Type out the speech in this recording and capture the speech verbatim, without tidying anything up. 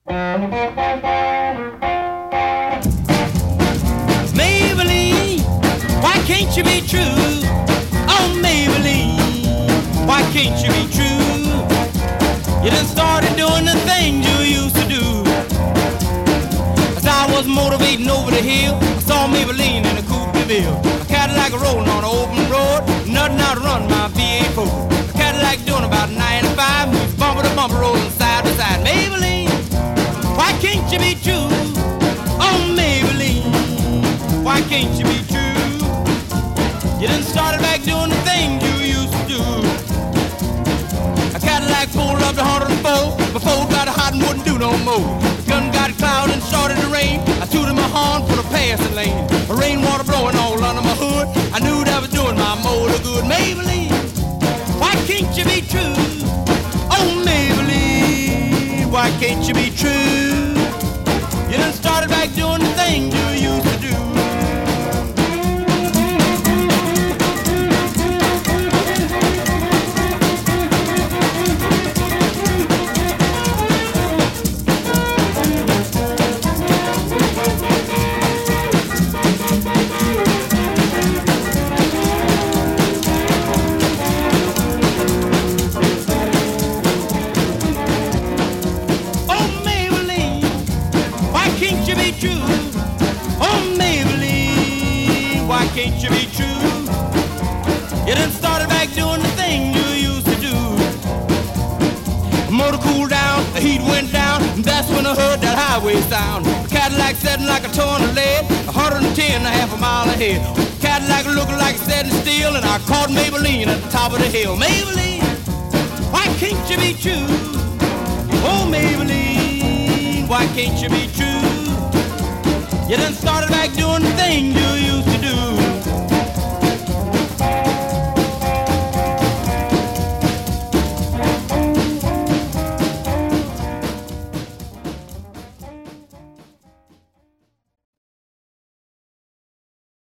Maybelline, why can't you be true? Oh, Maybelline, why can't you be true? You done started doing the things you used to do. As I was motivating over the hill, I saw Maybelline in a coupe de ville. A Cadillac rolling on an open road, nothing out to run my V eight Ford. A Cadillac doing about ninety-five, moves bumper to bumper, rolling side to side. Maybelline, why can't you be true? Oh, Maybelline, why can't you be true? You done started back doing the things you used to do. A Cadillac pulled up to one hundred four, before got hot and wouldn't do no more. The gun got cloud and started to rain. I tooted my horn for the passing lane. The rainwater blowing all under my hood. I knew that was doing my motor good. Maybelline, why can't you be true? Oh, Maybelline, why can't you be true? You done started back doing the things you used to do. Can't you be true? You done started back doing the thing you used to do. The motor cooled down, the heat went down, and that's when I heard that highway sound. The Cadillac setting like a ton of lead, one hundred ten and a half a mile ahead. The Cadillac looking like it's setting still, and I caught Maybelline at the top of the hill. Maybelline, why can't you be true? Oh, Maybelline, why can't you be true? You done started back doing